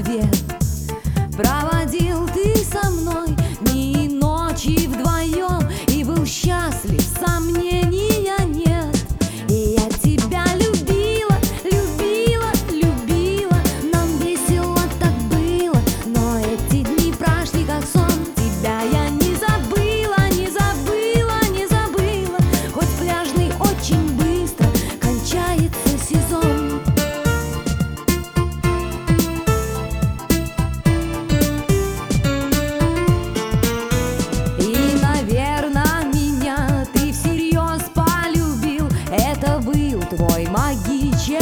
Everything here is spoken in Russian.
свет. Проводил ты со мной дни и ночи вдвоем, и был счастлив, сомнения нет. И я тебя любила, любила, любила, нам весело так было, но эти дни прошли как сон. Тебя я не забыла, не забыла, не забыла, хоть пляжный очень быстро кончается сезон. И, наверное, меня ты всерьез полюбил. Это был твой магический